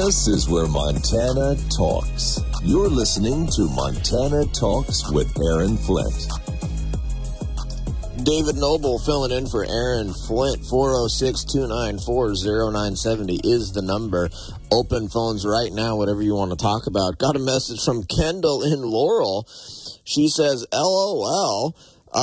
This is where Montana talks. You're listening to Montana Talks with Aaron Flint. David Noble filling in for Aaron Flint. 406-294-0970 is the number. Open phones right now, whatever you want to talk about. Got a message from Kendall in Laurel. She says, LOL.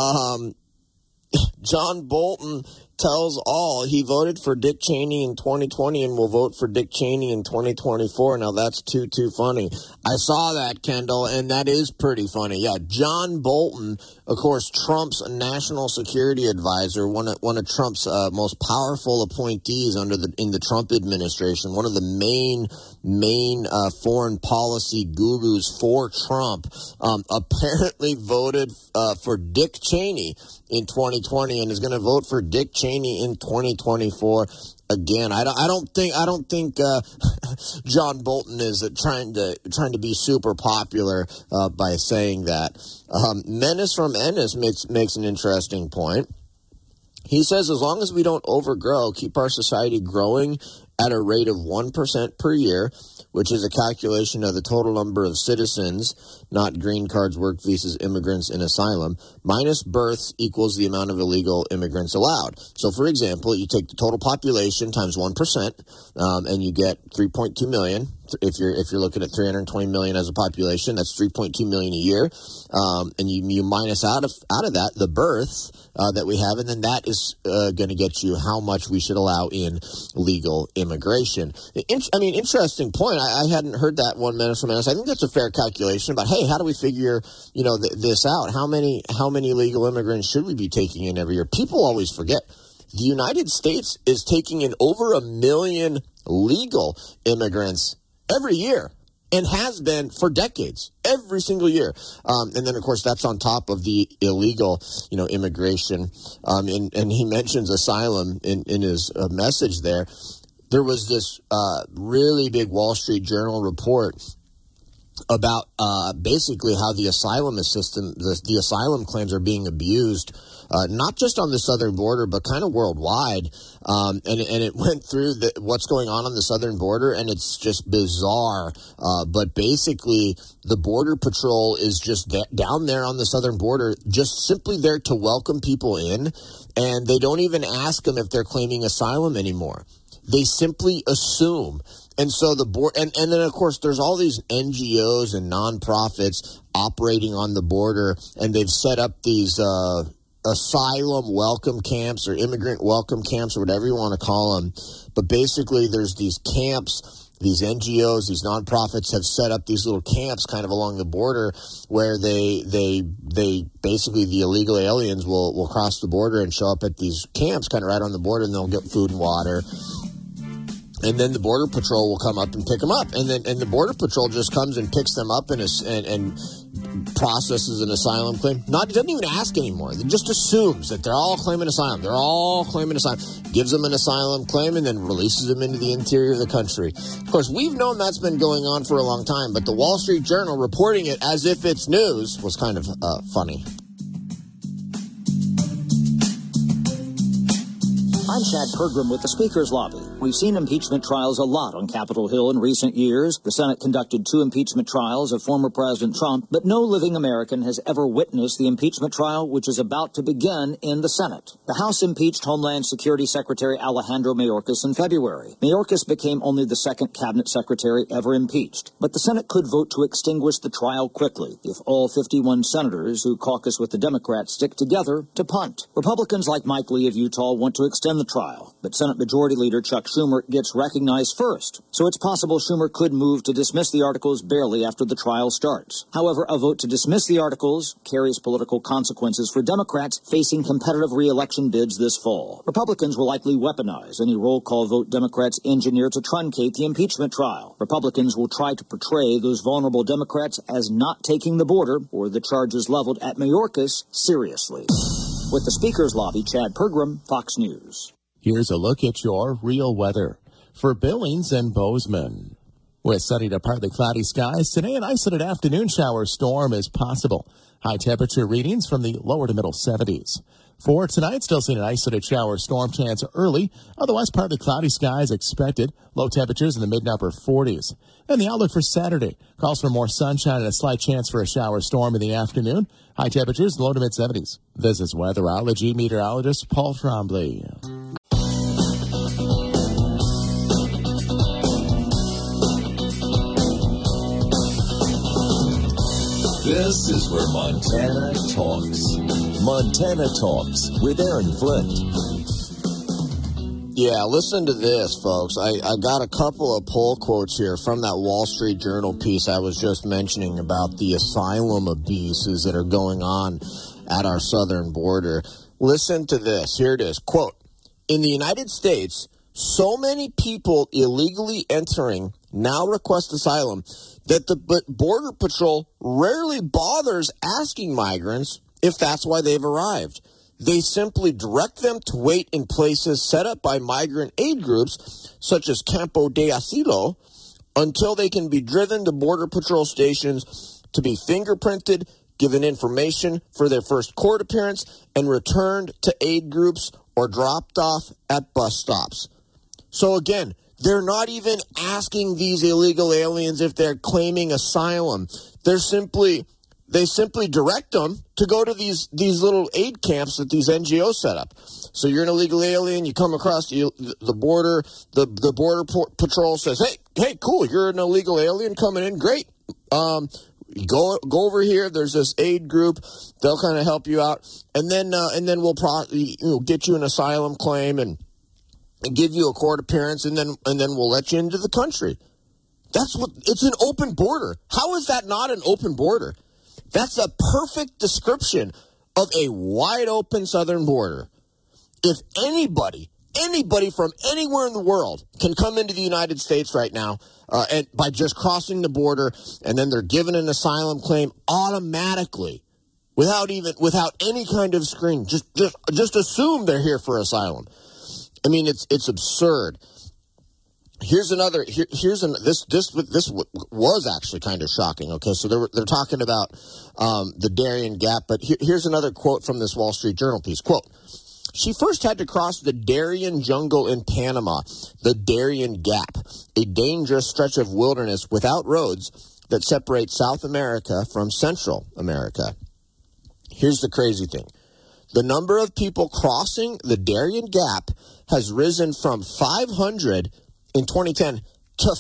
John Bolton tells all he voted for Dick Cheney in 2020 and will vote for Dick Cheney in 2024. Now, that's too funny. I saw that, Kendall, and that is pretty funny. Yeah, John Bolton, of course, Trump's national security advisor, one of Trump's most powerful appointees in the Trump administration, one of the main foreign policy gurus for Trump, apparently voted for Dick Cheney in 2020 and is going to vote for Dick Cheney in 2024 again. I don't think John Bolton is trying to be super popular by saying that. Menace from Ennis makes an interesting point. He says, as long as we don't overgrow, keep our society growing at a rate of 1% per year, which is a calculation of the total number of citizens, not green cards, work visas, immigrants, and asylum, minus births equals the amount of illegal immigrants allowed. So, for example, you take the total population times 1%, and you get 3.2 million. If you're looking at 320 million as a population, that's 3.2 million a year, and you minus out of that the births that we have, and then that is going to get you how much we should allow in legal immigration. Interesting point. I hadn't heard that 1 minute from Ennis. I think that's a fair calculation. But hey, how do we figure this out? How many legal immigrants should we be taking in every year? People always forget. The United States is taking in over 1 million legal immigrants every year, and has been for decades, every single year. And then, of course, that's on top of the illegal, immigration. And he mentions asylum in his message there. There was this really big Wall Street Journal report about basically how the asylum system, the asylum claims are being abused, not just on the southern border, but kind of worldwide. And it went through what's going on the southern border, and it's just bizarre. But basically, the Border Patrol is just down there on the southern border, just simply there to welcome people in, and they don't even ask them if they're claiming asylum anymore. They simply assume. And so the board, and then of course there's all these NGOs and nonprofits operating on the border, and they've set up these asylum welcome camps or immigrant welcome camps or whatever you want to call them. But basically there's these camps, these NGOs, these nonprofits have set up these little camps kind of along the border where they basically the illegal aliens will cross the border and show up at these camps kind of right on the border, and they'll get food and water. And then the Border Patrol will come up and pick them up. And the Border Patrol just comes and picks them up and processes an asylum claim. Doesn't even ask anymore. It just assumes that they're all claiming asylum. They're all claiming asylum. Gives them an asylum claim and then releases them into the interior of the country. Of course, we've known that's been going on for a long time, but the Wall Street Journal reporting it as if it's news was kind of funny. I'm Chad Pergram with the Speaker's Lobby. We've seen impeachment trials a lot on Capitol Hill in recent years. The Senate conducted 2 impeachment trials of former President Trump, but no living American has ever witnessed the impeachment trial which is about to begin in the Senate. The House impeached Homeland Security Secretary Alejandro Mayorkas in February. Mayorkas became only the second cabinet secretary ever impeached, but the Senate could vote to extinguish the trial quickly if all 51 senators who caucus with the Democrats stick together to punt. Republicans like Mike Lee of Utah want to extend the trial, but Senate Majority Leader Chuck Schumer gets recognized first, so it's possible Schumer could move to dismiss the articles barely after the trial starts. However, a vote to dismiss the articles carries political consequences for Democrats facing competitive re-election bids this fall. Republicans will likely weaponize any roll call vote Democrats engineer to truncate the impeachment trial. Republicans will try to portray those vulnerable Democrats as not taking the border or the charges leveled at Mayorkas seriously. With the Speaker's Lobby, Chad Pergram, Fox News. Here's a look at your real weather for Billings and Bozeman. With sunny to partly cloudy skies, today an isolated afternoon shower storm is possible. High temperature readings from the lower to middle 70s. For tonight, still seeing an isolated shower storm chance early. Otherwise, partly cloudy skies expected. Low temperatures in the mid and upper 40s. And the outlook for Saturday calls for more sunshine and a slight chance for a shower storm in the afternoon. High temperatures low to mid 70s. This is weatherology meteorologist Paul Trombley. This is where Montana talks. Montana Talks with Aaron Flint. Yeah, listen to this, folks. I got a couple of poll quotes here from that Wall Street Journal piece I was just mentioning about the asylum abuses that are going on at our southern border. Listen to this. Here it is. Quote, in the United States, so many people illegally entering now request asylum that the Border Patrol rarely bothers asking migrants if that's why they've arrived. They simply direct them to wait in places set up by migrant aid groups, such as Campo de Asilo, until they can be driven to Border Patrol stations to be fingerprinted, given information for their first court appearance, and returned to aid groups or dropped off at bus stops. So again, they're not even asking these illegal aliens if they're claiming asylum. They simply direct them to go to these little aid camps that these NGOs set up. So you're an illegal alien, you come across the border, the Border Patrol says, hey, cool, you're an illegal alien coming in, great. Go over here, there's this aid group, they'll kind of help you out, and then we'll get you an asylum claim and give you a court appearance, and then we'll let you into the country. It's an open border. How is that not an open border? That's a perfect description of a wide open southern border. If anybody from anywhere in the world can come into the United States right now, and by just crossing the border, and then they're given an asylum claim automatically, without any kind of screening, just assume they're here for asylum. I mean, it's absurd. This was actually kind of shocking. Okay, so they're talking about the Darien Gap, but here's another quote from this Wall Street Journal piece. Quote, she first had to cross the Darien jungle in Panama, the Darien Gap, a dangerous stretch of wilderness without roads that separates South America from Central America. Here's the crazy thing. The number of people crossing the Darien Gap has risen from 500 in 2010 to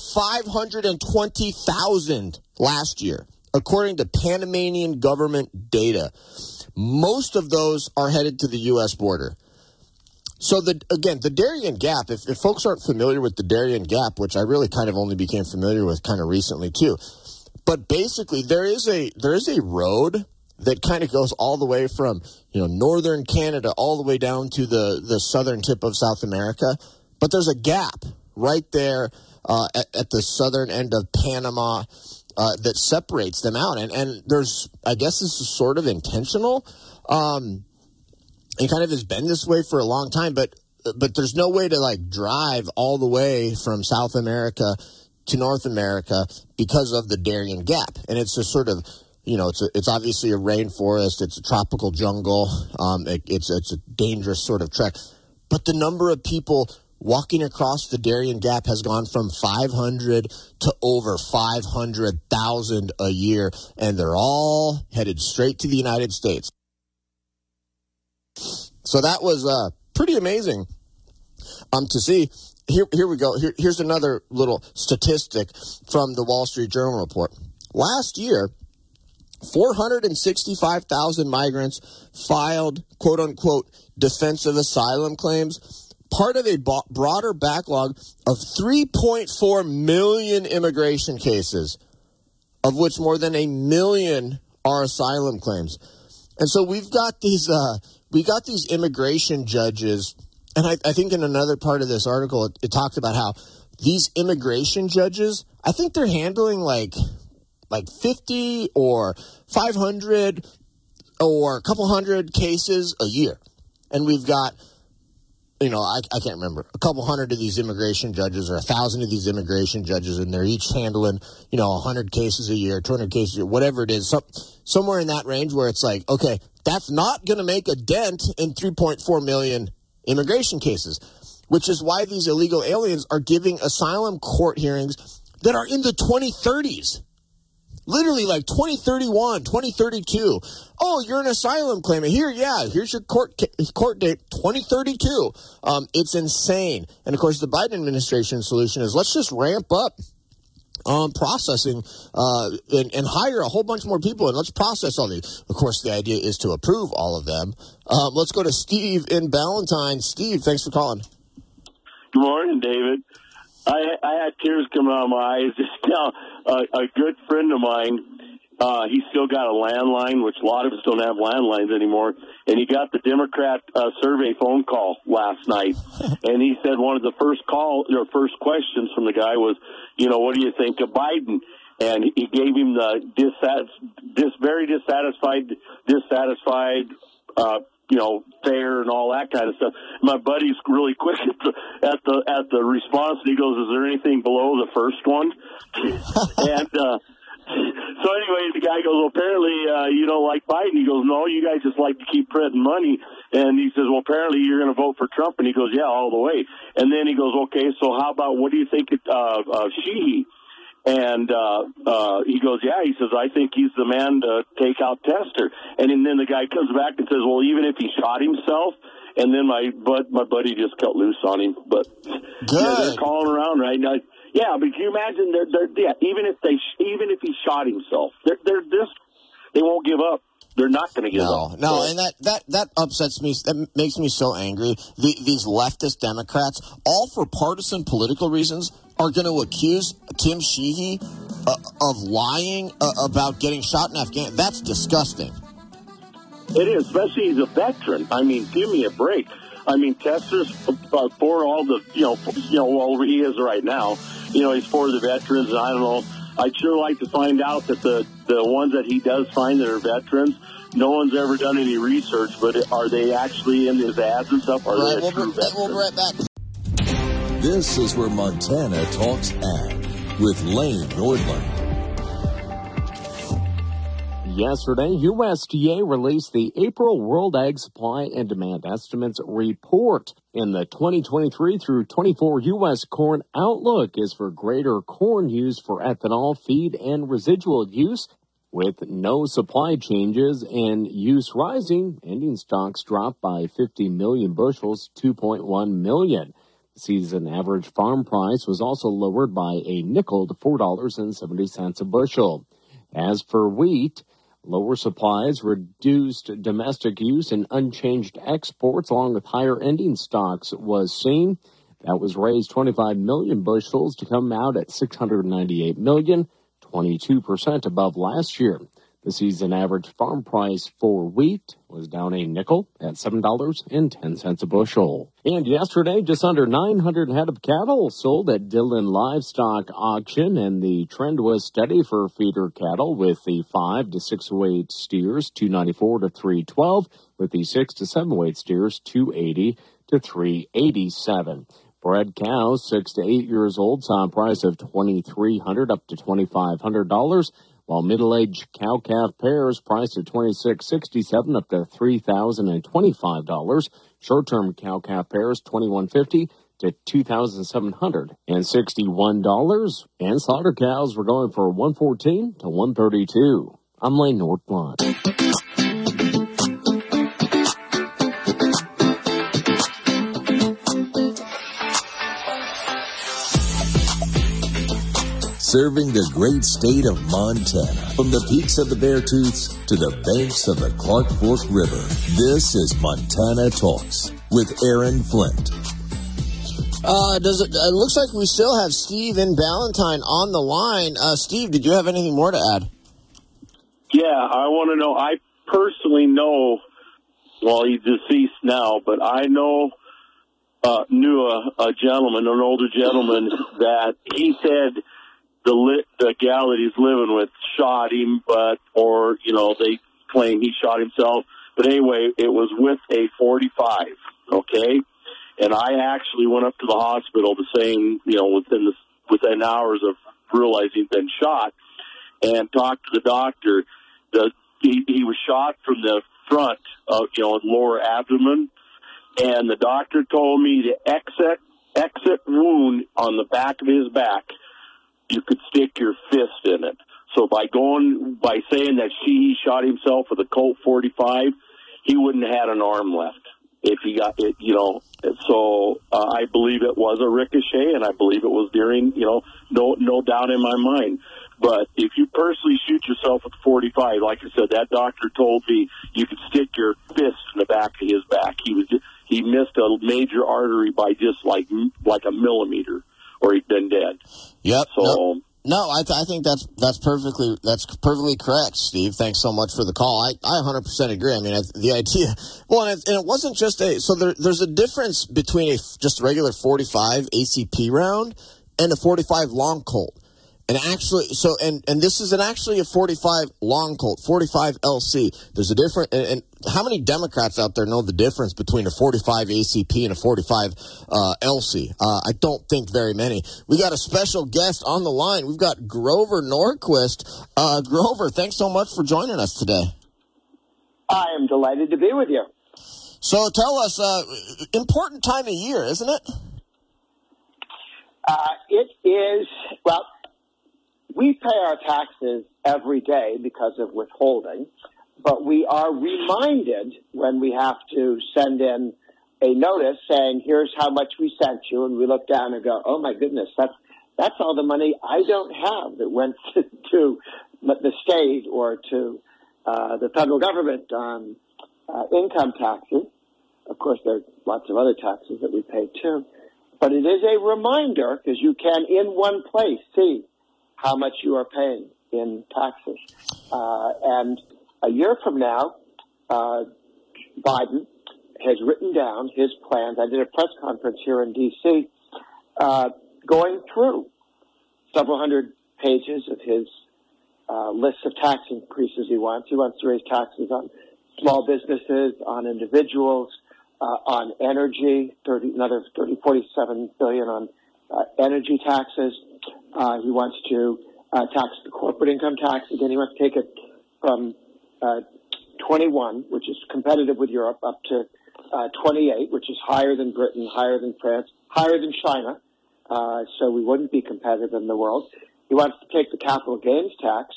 520,000 last year, according to Panamanian government data. Most of those are headed to the U.S. border. So, the Darien Gap, if folks aren't familiar with the Darien Gap, which I really kind of only became familiar with kind of recently too, but basically there is a road that kind of goes all the way from, northern Canada all the way down to the southern tip of South America. But there's a gap right there at the southern end of Panama that separates them out. And there's, I guess this is sort of intentional. It kind of has been this way for a long time, but there's no way to drive all the way from South America to North America because of the Darien Gap. And it's just sort of, it's obviously a rainforest. It's a tropical jungle. It's a dangerous sort of trek. But the number of people walking across the Darien Gap has gone from 500 to over 500,000 a year, and they're all headed straight to the United States. So that was pretty amazing to see. Here we go. Here's another little statistic from the Wall Street Journal report. Last year, 465,000 migrants filed, quote-unquote, defensive asylum claims, part of a broader backlog of 3.4 million immigration cases, of which more than 1 million are asylum claims. And so we've got these immigration judges, and I think in another part of this article, it talked about how these immigration judges, I think they're handling like 50 or 500 or a couple hundred cases a year. And we've got I can't remember, a couple hundred of these immigration judges or 1,000 of these immigration judges, and they're each handling, 100 cases a year, 200 cases a year, whatever it is, somewhere in that range where it's like, okay, that's not going to make a dent in 3.4 million immigration cases, which is why these illegal aliens are giving asylum court hearings that are in the 2030s. Literally like 2031, 2032. Oh, you're an asylum claimant. Here's your court date, 2032. It's insane. And, of course, the Biden administration solution is let's just ramp up processing and hire a whole bunch more people, and let's process all these. Of course, the idea is to approve all of them. Let's go to Steve in Ballantyne. Steve, thanks for calling. Good morning, David. I had tears coming out of my eyes just now. A good friend of mine, he's still got a landline, which a lot of us don't have landlines anymore, and he got the Democrat survey phone call last night, and he said one of the first questions from the guy was, what do you think of Biden? And he gave him the very dissatisfied, fair and all that kind of stuff. My buddy's really quick at the response. He goes, "Is there anything below the first one?" And so anyway, the guy goes, "Well, apparently you don't like Biden." He goes, "No, you guys just like to keep printing money." And he says, "Well, apparently you're going to vote for Trump." And he goes, "Yeah, all the way." And then he goes, "Okay, so how about what do you think of Sheehy?" And he goes, "Yeah." He says, "I think he's the man to take out Tester." And then the guy comes back and says, "Well, even if he shot himself." And then my buddy just cut loose on him. But they're calling around right now. Yeah, but can you imagine? Even if he shot himself, they won't give up. They're not going to give up. No, and that upsets me. That makes me so angry. These leftist Democrats, all for partisan political reasons, are going to accuse Tim Sheehy of lying about getting shot in Afghanistan. That's disgusting. It is, especially he's a veteran. I mean, give me a break. I mean, Tester's for all the, well, he is right now. He's for the veterans, and I don't know. I'd sure like to find out that the ones that he does find that are veterans, no one's ever done any research, but are they actually in his ads and stuff? Are they a true veteran? We'll be right back. This is where Montana Talks Ag with Lane Nordlund. Yesterday, USDA released the April World Ag Supply and Demand Estimates report. In the 2023 through 24 U.S. corn outlook is for greater corn use for ethanol, feed, and residual use, with no supply changes and use rising. Ending stocks dropped by 50 million bushels, 2.1 million. The season average farm price was also lowered by a nickel to $4.70 a bushel. As for wheat, lower supplies, reduced domestic use, and unchanged exports, along with higher ending stocks, was seen. That was raised 25 million bushels to come out at 698 million, 22% above last year. The season average farm price for wheat was down a nickel at $7.10 a bushel. And yesterday, just under 900 head of cattle sold at Dillon Livestock Auction, and the trend was steady for feeder cattle, with the 5 to 6 weight steers $294 to $312, with the 6 to 7 weight steers $280 to $387. Bred cows 6 to 8 years old saw a price of $2,300 up to $2,500. While middle-aged cow-calf pairs priced at $2,667 up to $3,025. Short-term cow-calf pairs $2,150 to $2,761. And slaughter cows were going for $114 to $132. I'm Lane Nordlund. Serving the great state of Montana, from the peaks of the Beartooths to the banks of the Clark Fork River. This is Montana Talks with Aaron Flint. It looks like we still have Steve in Ballantyne on the line. Steve, did you have anything more to add? Yeah, I want to know. I personally know, well, he's deceased now, but I knew a gentleman, an older gentleman, that he said the gal that he's living with shot him, they claim he shot himself. But anyway, it was with a .45, okay? And I actually went up to the hospital the same, within hours of realizing he'd been shot, and talked to the doctor. He was shot from the front of, lower abdomen, and the doctor told me the exit wound on the back of his back, you could stick your fist in it. So by saying that he shot himself with a Colt 45, he wouldn't have had an arm left if he got it, So I believe it was a ricochet, and I believe it was during, no doubt in my mind. But if you personally shoot yourself with 45, like I said, that doctor told me you could stick your fist in the back of his back. He missed a major artery by just like a millimeter, or he'd been dead. Yep. So. No, I think that's perfectly correct, Steve. Thanks so much for the call. I 100% agree. I mean, the idea. Well, and it wasn't just there's a difference between just a regular 45 ACP round and a 45 long Colt. And actually, and this is actually a 45 long Colt, 45 LC. There's a different, and how many Democrats out there know the difference between a 45 ACP and a 45 LC? I don't think very many. We got a special guest on the line. We've got Grover Norquist. Grover, thanks so much for joining us today. I am delighted to be with you. So tell us, important time of year, isn't it? It is, well, we pay our taxes every day because of withholding, but we are reminded when we have to send in a notice saying, here's how much we sent you, and we look down and go, oh my goodness, that's all the money I don't have that went to the state or to the federal government on income taxes. Of course, there's lots of other taxes that we pay too. But it is a reminder, because you can, in one place, see how much you are paying in taxes. And a year from now, Biden has written down his plans. I did a press conference here in D.C. Going through several hundred pages of his list of tax increases he wants. He wants to raise taxes on small businesses, on individuals, on energy, another $47 billion on energy taxes. He wants to tax the corporate income tax. Again, he wants to take it from 21, which is competitive with Europe, up to 28, which is higher than Britain, higher than France, higher than China. So we wouldn't be competitive in the world. He wants to take the capital gains tax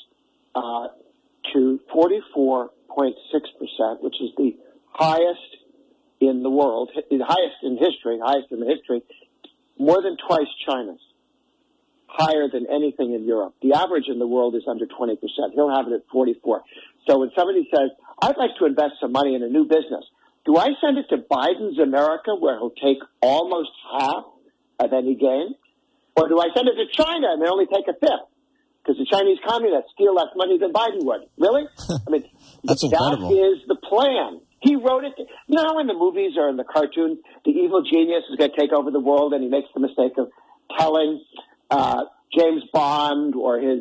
to 44.6%, which is the highest in the world, highest in the history, more than twice China's, higher than anything in Europe. The average in the world is under 20%. He'll have it at 44. So when somebody says, I'd like to invest some money in a new business, do I send it to Biden's America, where he'll take almost half of any gain? Or do I send it to China and they only take a fifth? Because the Chinese communists steal less money than Biden would. Really? I mean, That's incredible. That is the plan. He wrote it. You know how in the movies or in the cartoons, the evil genius is going to take over the world, and he makes the mistake of telling James Bond or his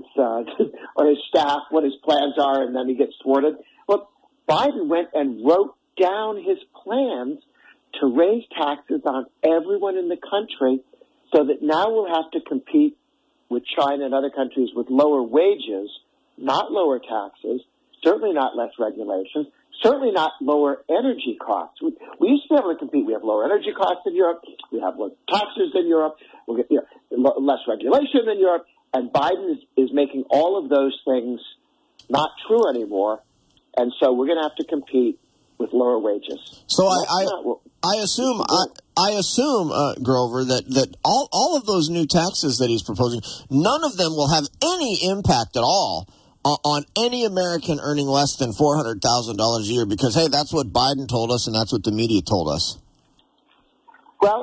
or his staff what his plans are, and then he gets thwarted. Well, Biden went and wrote down his plans to raise taxes on everyone in the country, so that now we'll have to compete with China and other countries with lower wages, not lower taxes, certainly not less regulations, certainly not lower energy costs. We used to be able to compete. We have lower energy costs in Europe. We have lower taxes in Europe. We'll get less regulation than Europe. And Biden is making all of those things not true anymore. And so we're going to have to compete with lower wages. So I assume, Grover, that all of those new taxes that he's proposing, none of them will have any impact at all on any American earning less than $400,000 a year, because, hey, that's what Biden told us and that's what the media told us. Well,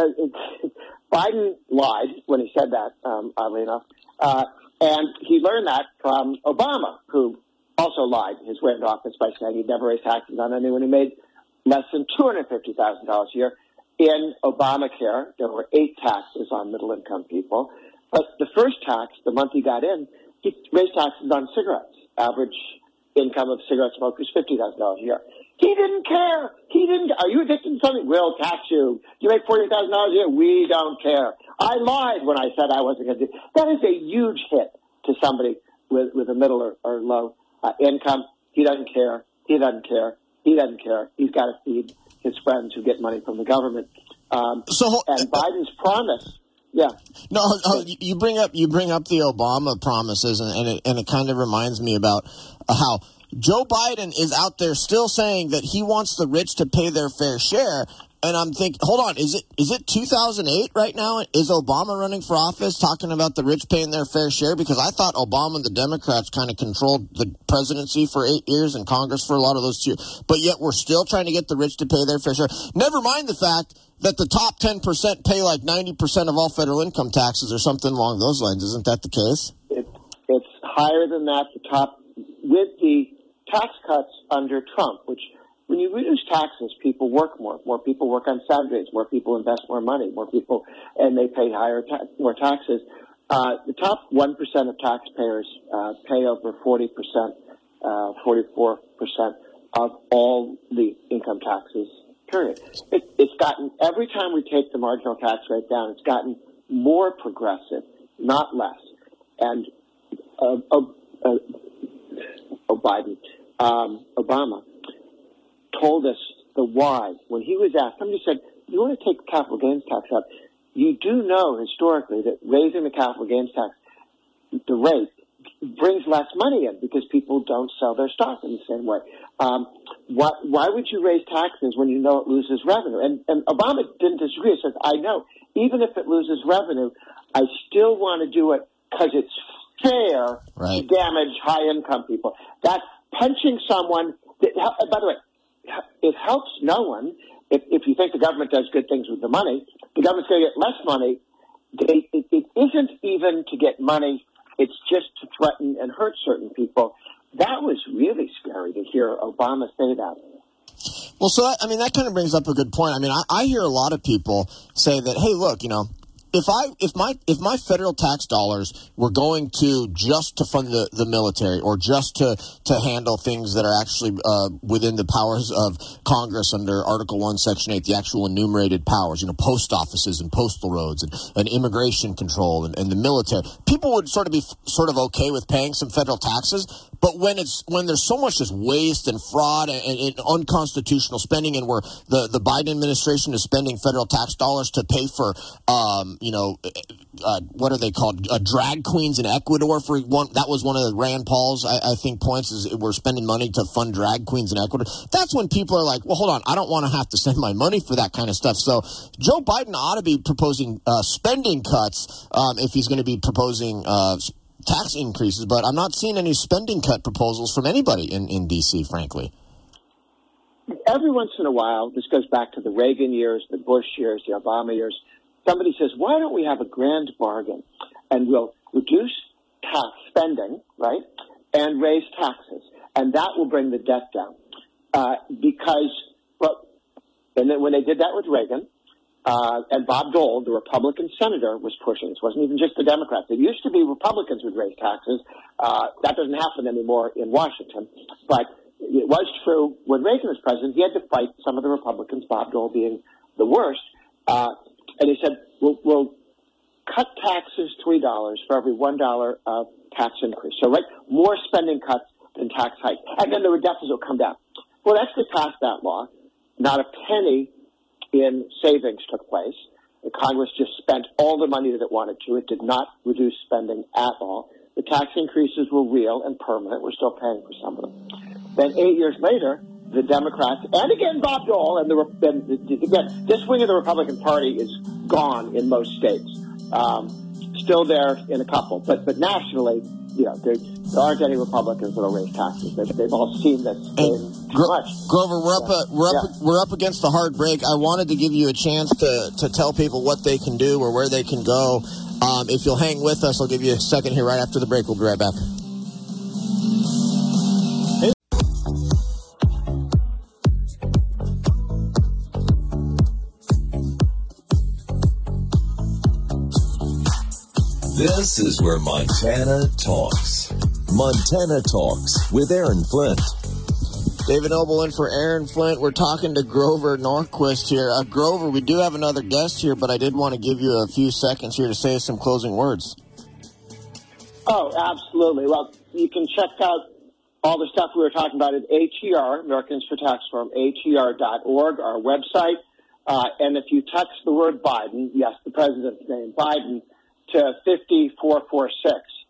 Biden lied when he said that, oddly enough, and he learned that from Obama, who also lied his way into office by saying he'd never raise taxes on anyone who made less than $250,000 a year. In Obamacare, there were 8 taxes on middle-income people, but the first tax, the month he got in, he raised taxes on cigarettes. Average income of cigarette smokers, $50,000 a year. He didn't care. Are you addicted to something? We'll tax you. You make $40,000 a year? We don't care. I lied when I said I wasn't going to do it. That is a huge hit to somebody with a middle or low income. He doesn't care. He doesn't care. He's got to feed his friends who get money from the government. And Biden's promise. Yeah. No, you bring up the Obama promises, and it kind of reminds me about how Joe Biden is out there still saying that he wants the rich to pay their fair share. And I'm thinking, hold on, is it 2008 right now? Is Obama running for office talking about the rich paying their fair share? Because I thought Obama and the Democrats kind of controlled the presidency for 8 years and Congress for a lot of those years. But yet we're still trying to get the rich to pay their fair share. Never mind the fact that the top 10% pay like 90% of all federal income taxes or something along those lines. Isn't that the case? It's higher than that. The top, with the tax cuts under Trump, which when you reduce taxes, people work more. More people work on Saturdays. More people invest more money. More people, and they pay more taxes. The top 1% of taxpayers pay over 40%, 44% of all the income taxes. Period. It's gotten, every time we take the marginal tax rate down, it's gotten more progressive, not less. And Obama told us the why. When he was asked, somebody said, you want to take the capital gains tax up? You do know historically that raising the capital gains tax, the rate, brings less money in because people don't sell their stock in the same way. Why would you raise taxes when you know it loses revenue? And Obama didn't disagree. He says, I know, even if it loses revenue, I still want to do it because it's fair to damage high-income people. That's punching someone. By the way, it helps no one. If you think the government does good things with the money, the government's going to get less money. It isn't even to get money. It's just to threaten and hurt certain people. That was really scary to hear Obama say that. Well, so, that kind of brings up a good point. I hear a lot of people say that, hey, look, if my federal tax dollars were going to just to fund the military or just to handle things that are actually within the powers of Congress under Article 1, Section 8, the actual enumerated powers, post offices and postal roads and immigration control and the military, people would sort of okay with paying some federal taxes. But when there's so much just waste and fraud and unconstitutional spending, and where the Biden administration is spending federal tax dollars to pay for what are they called? Drag queens in Ecuador for one. That was one of the Rand Paul's, I think, points is we're spending money to fund drag queens in Ecuador. That's when people are like, well, hold on, I don't want to have to send my money for that kind of stuff. So Joe Biden ought to be proposing spending cuts if he's going to be proposing tax increases, but I'm not seeing any spending cut proposals from anybody in D.C., frankly. Every once in a while, this goes back to the Reagan years, the Bush years, the Obama years, somebody says, why don't we have a grand bargain and we'll reduce tax spending, right, and raise taxes, and that will bring the debt down. And then when they did that with Reagan, and Bob Dole, the Republican senator, was pushing. This wasn't even just the Democrats. It used to be Republicans would raise taxes. That doesn't happen anymore in Washington. But it was true when Reagan was president. He had to fight some of the Republicans, Bob Dole being the worst. And he said, we'll cut taxes $3 for every $1 of tax increase. So, more spending cuts than tax hikes. And then the deficit will come down. Well, they actually passed that law. Not a penny in savings took place. The Congress just spent all the money that it wanted to. It did not reduce spending at all. The tax increases were real and permanent. We're still paying for some of them. Then 8 years later, the Democrats, and again Bob Dole, and again, this wing of the Republican Party is gone in most states. Still there in a couple, but nationally, there aren't any Republicans that will raise taxes. They've all seen this too much. Grover, we're up against the hard break. I wanted to give you a chance to tell people what they can do or where they can go. If you'll hang with us, I'll give you a second here right after the break. We'll be right back. This is where Montana talks. Montana Talks with Aaron Flint. David Noble in for Aaron Flint. We're talking to Grover Norquist here. Grover, we do have another guest here, but I did want to give you a few seconds here to say some closing words. Oh, absolutely. Well, you can check out all the stuff we were talking about at ATR, Americans for Tax Reform, ATR.org, our website. And if you text the word Biden, yes, the president's name, Biden, to 50446,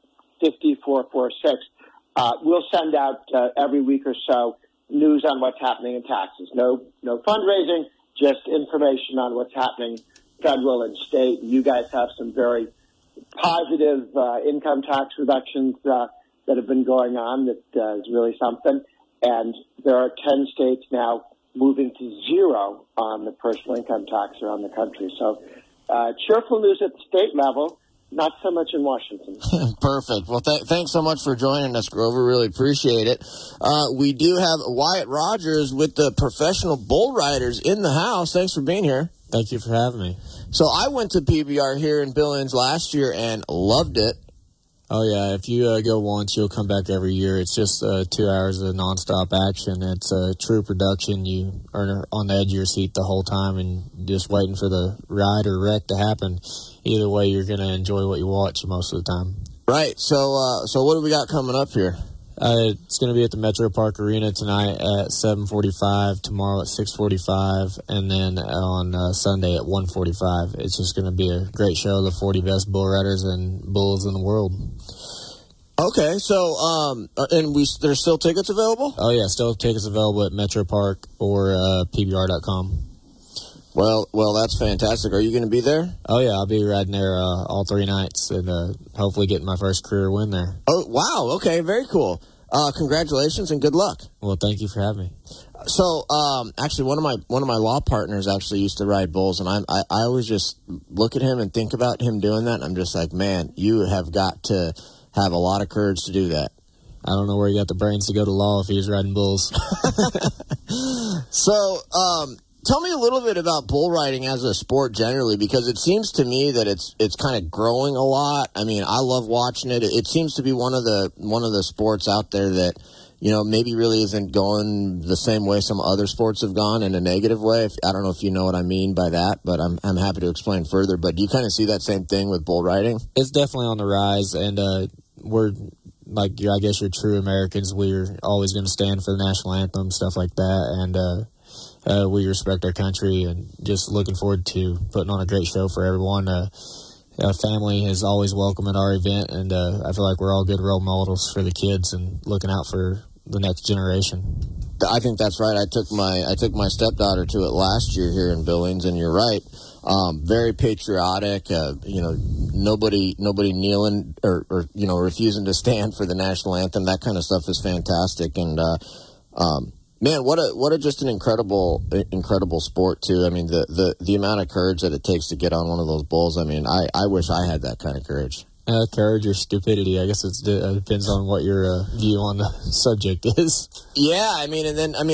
50446, we'll send out every week or so news on what's happening in taxes. No fundraising, just information on what's happening federal and state. You guys have some very positive income tax reductions that have been going on that is really something. And there are 10 states now moving to zero on the personal income tax around the country. So cheerful news at the state level, not so much in Washington. Perfect. Well, thanks so much for joining us, Grover. Really appreciate it. We do have Wyatt Rogers with the Professional Bull Riders in the house. Thanks for being here. Thank you for having me. So I went to PBR here in Billings last year and loved it. Oh, yeah. If you go once, you'll come back every year. It's just 2 hours of nonstop action. It's a true production. You are on the edge of your seat the whole time and just waiting for the ride or wreck to happen. Either way, you're going to enjoy what you watch most of the time. Right. So what do we got coming up here? It's going to be at the Metro Park Arena tonight at 7:45, tomorrow at 6:45, and then on Sunday at 1:45. It's just going to be a great show, the 40 best bull riders and bulls in the world. Okay, so and there's still tickets available? Oh, yeah, still tickets available at Metro Park or PBR.com. Well, that's fantastic. Are you going to be there? Oh, yeah, I'll be riding there all 3 nights and hopefully getting my first career win there. Oh, wow. Okay, very cool. Congratulations and good luck. Well, thank you for having me. So, actually, one of my law partners actually used to ride bulls, and I always just look at him and think about him doing that, and I'm just like, man, you have got to have a lot of courage to do that. I don't know where he got the brains to go to law if he was riding bulls. So, tell me a little bit about bull riding as a sport generally, because it seems to me that it's kind of growing a lot. I mean, I love watching it. It seems to be one of the sports out there that, you know, maybe really isn't going the same way some other sports have gone in a negative way. I don't know if you know what I mean by that, but I'm happy to explain further. But do you kind of see that same thing with bull riding? It's definitely on the rise, and we're like, I guess you're true Americans. We're always going to stand for the national anthem, stuff like that, and we respect our country and just looking forward to putting on a great show for everyone. Family is always welcome at our event, and I feel like we're all good role models for the kids and looking out for the next generation. I think that's right. I took my stepdaughter to it last year here in Billings, and you're right. Very patriotic. Nobody kneeling or refusing to stand for the national anthem. That kind of stuff is fantastic, and man, what a just an incredible sport too. I mean, the amount of courage that it takes to get on one of those bulls. I mean, I wish I had that kind of courage. Courage or stupidity. I guess it depends on what your view on the subject is. Yeah, I think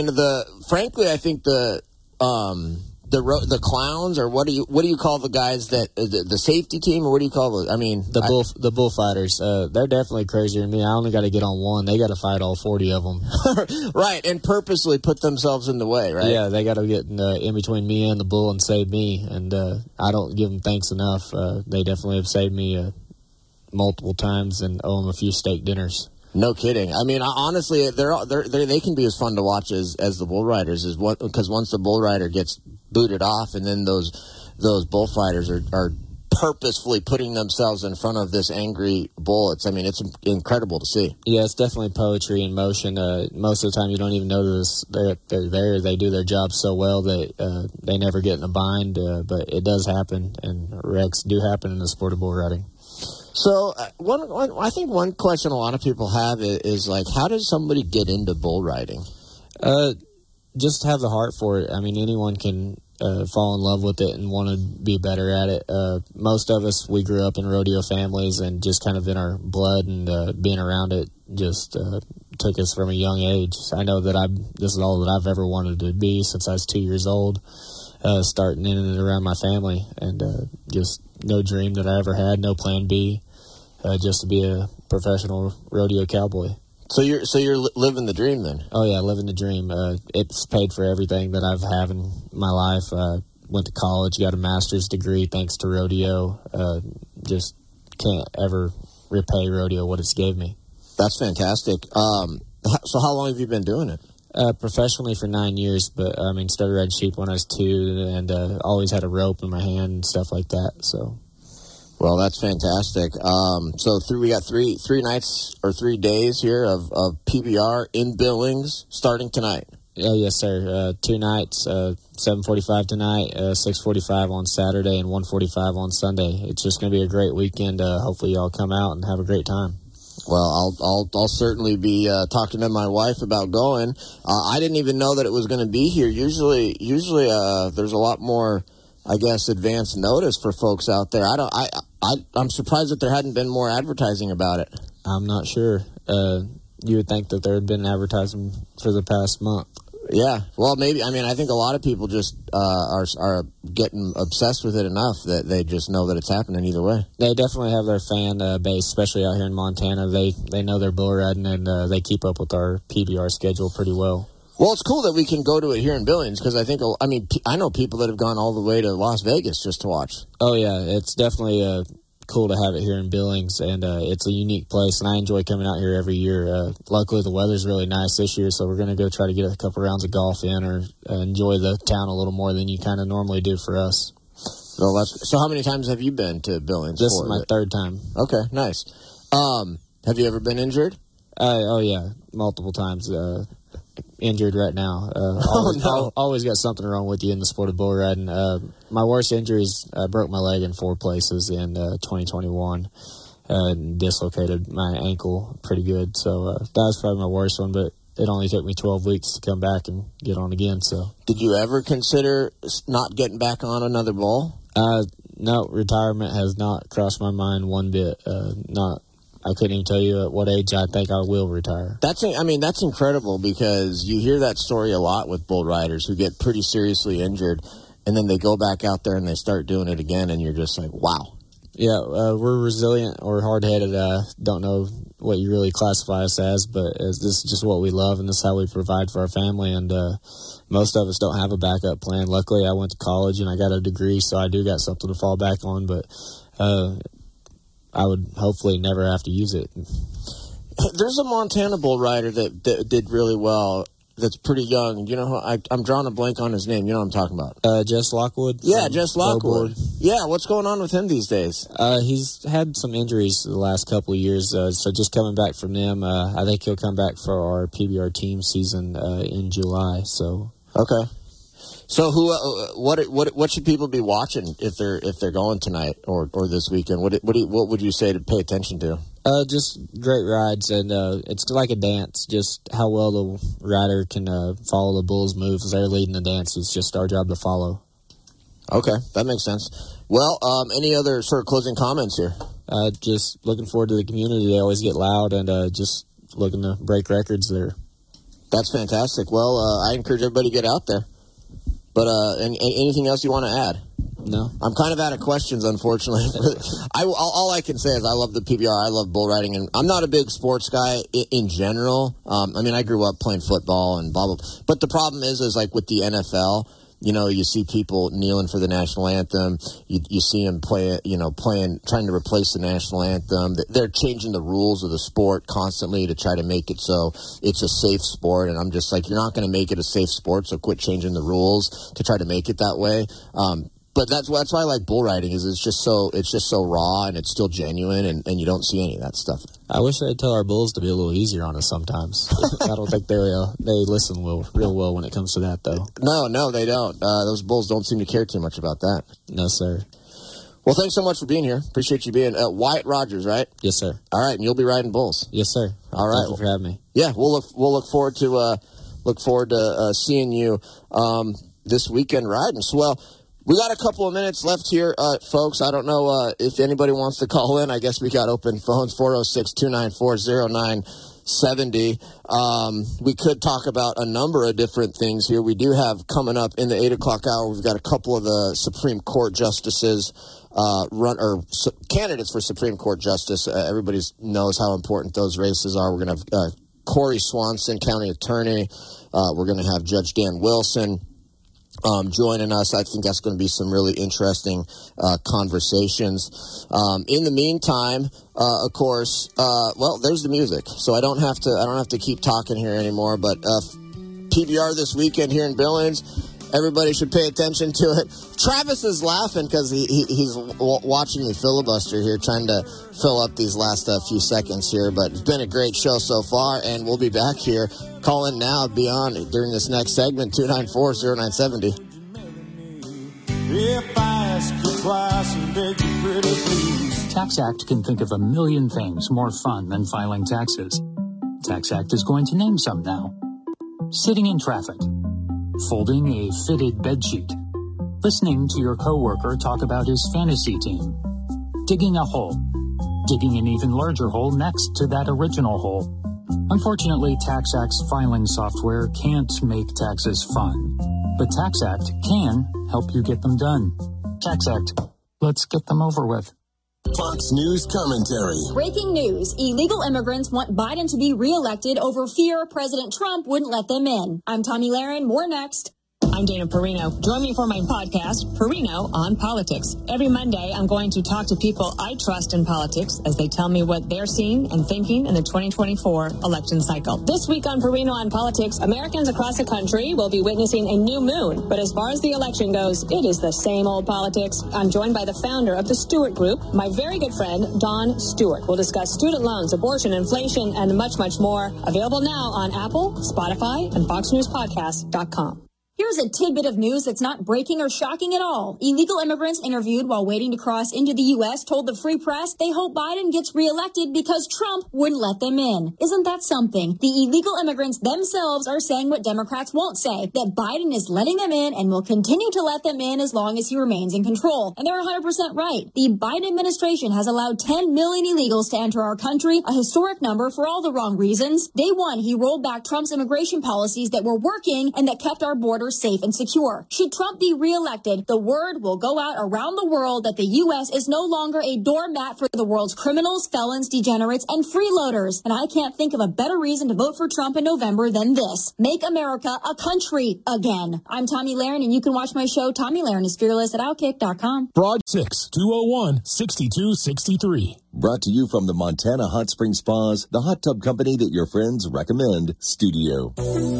the clowns, or what do you call the guys that the safety team, or what do you call it? I mean, the bullfighters. They're definitely crazier than me. I only got to get on one. They got to fight all 40 of them. Right, and purposely put themselves in the way, right? Yeah, they got to get in between me and the bull and save me. And I don't give them thanks enough. They definitely have saved me multiple times, and owe them a few steak dinners. No kidding. I mean, honestly, they can be as fun to watch as the bull riders, because once the bull rider gets booted off, and then those bullfighters are purposefully putting themselves in front of this angry bull. It's incredible to see. Yeah, it's definitely poetry in motion. Most of the time, you don't even notice they're there. They do their job so well that they never get in a bind, but it does happen, and wrecks do happen in the sport of bull riding. So I think one question a lot of people have is like, how does somebody get into bull riding? Just have the heart for it. I mean, anyone can fall in love with it and want to be better at it. Most of us, we grew up in rodeo families, and just kind of in our blood, and being around it just took us from a young age. I know that this is all that I've ever wanted to be since I was 2 years old, starting in and around my family, and just no dream that I ever had, no plan B, just to be a professional rodeo cowboy. So you're living the dream then? Oh yeah, living the dream. It's paid for everything that I've had in my life. Went to college, got a master's degree thanks to rodeo. Just can't ever repay rodeo what it's gave me. That's fantastic. So how long have you been doing it? Professionally for 9 years, but started riding sheep when I was 2, and always had a rope in my hand and stuff like that. So. Well, that's fantastic. So we got three nights or 3 days here of PBR in Billings starting tonight. Yes, sir. 2 nights, 7:45 tonight, 6:45 on Saturday, and 1:45 on Sunday. It's just going to be a great weekend. Hopefully, y'all come out and have a great time. Well, I'll certainly be talking to my wife about going. I didn't even know that it was going to be here. Usually, there's a lot more, I guess, advance notice for folks out there. I'm surprised that there hadn't been more advertising about it. I'm not sure. You would think that there had been advertising for the past month. Yeah. Well, maybe. I think a lot of people just are getting obsessed with it enough that they just know that it's happening either way. They definitely have their fan base, especially out here in Montana. They know their bull riding, and they keep up with our PBR schedule pretty well. Well, it's cool that we can go to it here in Billings because I know people that have gone all the way to Las Vegas just to watch. Oh, yeah. It's definitely cool to have it here in Billings, and it's a unique place, and I enjoy coming out here every year. Luckily, the weather's really nice this year, so we're going to go try to get a couple rounds of golf in or enjoy the town a little more than you kind of normally do for us. So how many times have you been to Billings? This is my third time. Okay, nice. Have you ever been injured? Oh, yeah, multiple times. Injured right now. Always got something wrong with you in the sport of bull riding. My worst injuries, I broke my leg in 4 places in 2021 and dislocated my ankle pretty good. So that was probably my worst one, but it only took me 12 weeks to come back and get on again. So, did you ever consider not getting back on another bull? No, retirement has not crossed my mind one bit. I couldn't even tell you at what age I think I will retire. That's incredible because you hear that story a lot with bull riders who get pretty seriously injured, and then they go back out there and they start doing it again, and you're just like, wow. Yeah, we're resilient or hard-headed. Don't know what you really classify us as, but this is just what we love, and this is how we provide for our family, and most of us don't have a backup plan. Luckily, I went to college, and I got a degree, so I do got something to fall back on, but I would hopefully never have to use it. There's a Montana bull rider that did really well that's pretty young. You know, I'm drawing a blank on his name. You know what I'm talking about? Jess Lockwood? Yeah, Jess Lockwood. Yeah, what's going on with him these days? He's had some injuries the last couple of years, so just coming back from them. I think he'll come back for our PBR team season in July. So okay. So what should people be watching if they're going tonight or this weekend? What would you say to pay attention to? Just great rides, and it's like a dance. Just how well the rider can follow the bull's moves. They're leading the dance. It's just our job to follow. Okay, that makes sense. Well, any other sort of closing comments here? Just looking forward to the community. They always get loud, and just looking to break records there. That's fantastic. Well, I encourage everybody to get out there. But anything else you want to add? No. I'm kind of out of questions, unfortunately. All I can say is I love the PBR. I love bull riding. And I'm not a big sports guy in general. I grew up playing football and blah, blah, blah. But the problem is like with the NFL, you know, you see people kneeling for the national anthem. You see them trying to replace the national anthem. They're changing the rules of the sport constantly to try to make it so it's a safe sport. And I'm just like, you're not going to make it a safe sport, so quit changing the rules to try to make it that way. But that's why I like bull riding is it's just so raw and it's still genuine and you don't see any of that stuff. I wish they'd tell our bulls to be a little easier on us sometimes. I don't think they listen real well when it comes to that though. No, they don't. Those bulls don't seem to care too much about that. No, sir. Well, thanks so much for being here. Appreciate you being Wyatt Rogers, right? Yes, sir. All right, and you'll be riding bulls. Yes, sir. All right. Thank you for having me. Yeah, we'll look forward to seeing you this weekend riding. So, well, we got a couple of minutes left here, folks. I don't know if anybody wants to call in. I guess we got open phones, 406-294-0970. We could talk about a number of different things here. We do have coming up in the 8 o'clock hour, we've got a couple of the Supreme Court justices candidates for Supreme Court justice. Everybody knows how important those races are. We're going to have Corey Swanson, county attorney. We're going to have Judge Dan Wilson joining us. I think that's going to be some really interesting conversations. In the meantime, of course, well, there's the music, so I don't have to keep talking here anymore. But PBR this weekend here in Billings. Everybody should pay attention to it. Travis is laughing because he's watching me filibuster here, trying to fill up these last few seconds here. But it's been a great show so far, and we'll be back here. Call in now, be on during this next segment, 294-0970. If I ask you twice and beg you pretty please. Tax Act can think of a million things more fun than filing taxes. Tax Act is going to name some now. Sitting in traffic. Folding a fitted bedsheet. Listening to your coworker talk about his fantasy team. Digging a hole. Digging an even larger hole next to that original hole. Unfortunately, Tax Act's filing software can't make taxes fun. But Tax Act can help you get them done. Tax Act. Let's get them over with. Fox News commentary. Breaking news. Illegal immigrants want Biden to be reelected over fear President Trump wouldn't let them in. I'm Tommy Lahren. More next. I'm Dana Perino. Join me for my podcast, Perino on Politics. Every Monday, I'm going to talk to people I trust in politics as they tell me what they're seeing and thinking in the 2024 election cycle. This week on Perino on Politics, Americans across the country will be witnessing a new moon. But as far as the election goes, it is the same old politics. I'm joined by the founder of the Stewart Group, my very good friend, Don Stewart. We'll discuss student loans, abortion, inflation, and much, much more. Available now on Apple, Spotify, and FoxNewsPodcast.com. Here's a tidbit of news that's not breaking or shocking at all. Illegal immigrants interviewed while waiting to cross into the U.S. told the Free Press they hope Biden gets reelected because Trump wouldn't let them in. Isn't that something? The illegal immigrants themselves are saying what Democrats won't say, that Biden is letting them in and will continue to let them in as long as he remains in control. And they're 100% right. The Biden administration has allowed 10 million illegals to enter our country, a historic number for all the wrong reasons. Day one, he rolled back Trump's immigration policies that were working and that kept our borders safe and secure. Should Trump be reelected, the word will go out around the world that the U.S. is no longer a doormat for the world's criminals, felons, degenerates, and freeloaders. And I can't think of a better reason to vote for Trump in November than this. Make America a country again. I'm Tommy Lahren, and you can watch my show, Tommy Lahren is Fearless, at Outkick.com. Broad 6-201-6263. Brought to you from the Montana Hot Spring Spas, the hot tub company that your friends recommend, Studio.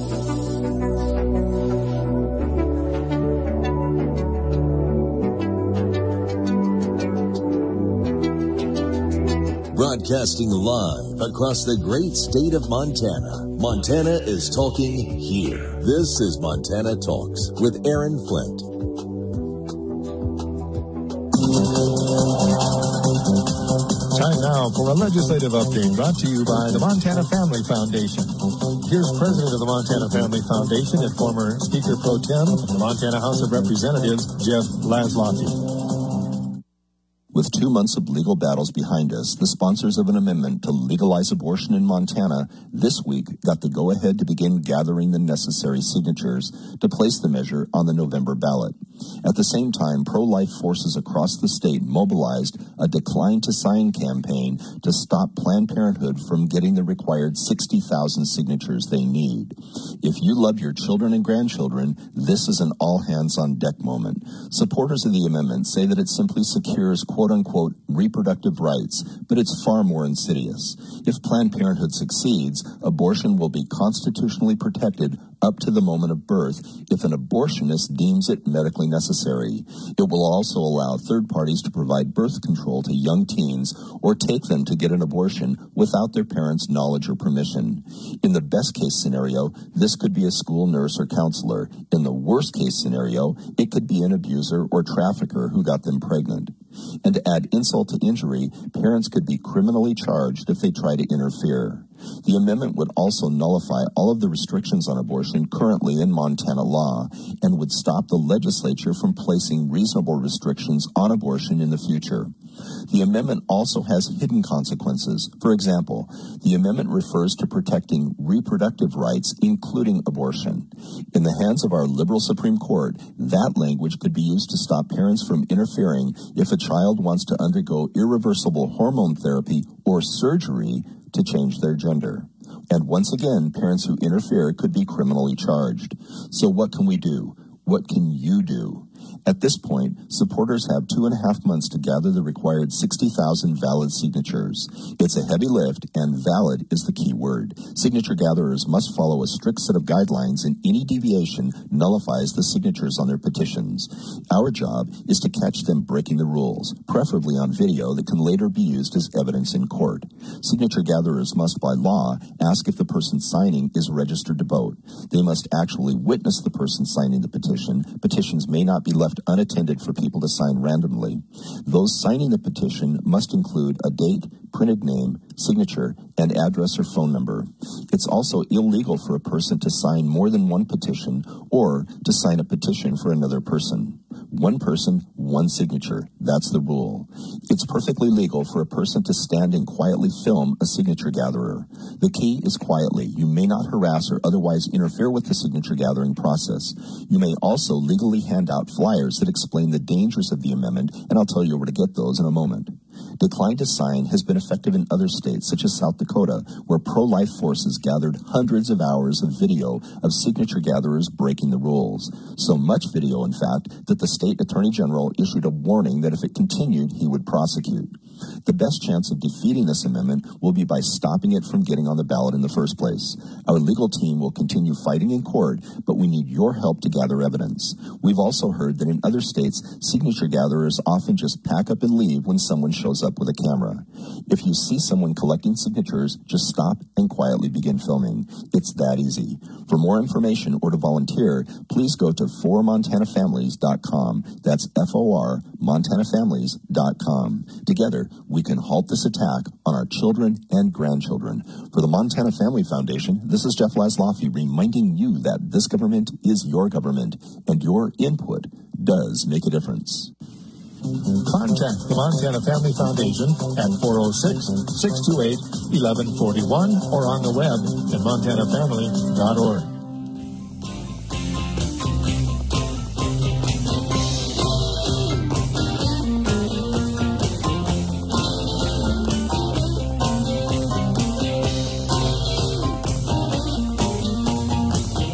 Broadcasting live across the great state of Montana. Montana is talking here. This is Montana Talks with Aaron Flint. Time now for a legislative update brought to you by the Montana Family Foundation. Here's President of the Montana Family Foundation and former Speaker Pro Tem of the Montana House of Representatives, Jeff Laszlocky. With 2 months of legal battles behind us, the sponsors of an amendment to legalize abortion in Montana this week got the go-ahead to begin gathering the necessary signatures to place the measure on the November ballot. At the same time, pro-life forces across the state mobilized a Decline to Sign campaign to stop Planned Parenthood from getting the required 60,000 signatures they need. If you love your children and grandchildren, this is an all-hands-on-deck moment. Supporters of the amendment say that it simply secures quote-unquote reproductive rights, but it's far more insidious. If Planned Parenthood succeeds, abortion will be constitutionally protected up to the moment of birth if an abortionist deems it medically necessary. It will also allow third parties to provide birth control to young teens or take them to get an abortion without their parents' knowledge or permission. In the best case scenario, this could be a school nurse or counselor. In the worst case scenario, it could be an abuser or trafficker who got them pregnant. And to add insult to injury, parents could be criminally charged if they try to interfere. The amendment would also nullify all of the restrictions on abortion currently in Montana law and would stop the legislature from placing reasonable restrictions on abortion in the future. The amendment also has hidden consequences. For example, the amendment refers to protecting reproductive rights, including abortion. In the hands of our liberal Supreme Court, that language could be used to stop parents from interfering if a child wants to undergo irreversible hormone therapy or surgery to change their gender. And once again, parents who interfere could be criminally charged. So what can we do? What can you do? At this point, supporters have 2.5 months to gather the required 60,000 valid signatures. It's a heavy lift, and valid is the key word. Signature gatherers must follow a strict set of guidelines, and any deviation nullifies the signatures on their petitions. Our job is to catch them breaking the rules, preferably on video that can later be used as evidence in court. Signature gatherers must, by law, ask if the person signing is registered to vote. They must actually witness the person signing the petition. Petitions may not be left unattended for people to sign randomly. Those signing the petition must include a date, printed name, signature, and address or phone number. It's also illegal for a person to sign more than one petition or to sign a petition for another person. One person, one signature. That's the rule. It's perfectly legal for a person to stand and quietly film a signature gatherer. The key is quietly. You may not harass or otherwise interfere with the signature gathering process. You may also legally hand out flyers that explain the dangers of the amendment, and I'll tell you where to get those in a moment. Decline to sign has been effective in other states, such as South Dakota, where pro-life forces gathered hundreds of hours of video of signature gatherers breaking the rules. So much video, in fact, that the state attorney general issued a warning that if it continued, he would prosecute. The best chance of defeating this amendment will be by stopping it from getting on the ballot in the first place. Our legal team will continue fighting in court, but we need your help to gather evidence. We've also heard that in other states, signature gatherers often just pack up and leave when someone shows up with a camera. If you see someone collecting signatures, just stop and quietly begin filming. It's that easy. For more information or to volunteer, please go to formontanafamilies.com. That's F-O-R, montanafamilies.com. Together, we can halt this attack on our children and grandchildren. For the Montana Family Foundation, this is Jeff Laszloffy reminding you that this government is your government, and your input does make a difference. Contact the Montana Family Foundation at 406-628-1141 or on the web at montanafamily.org.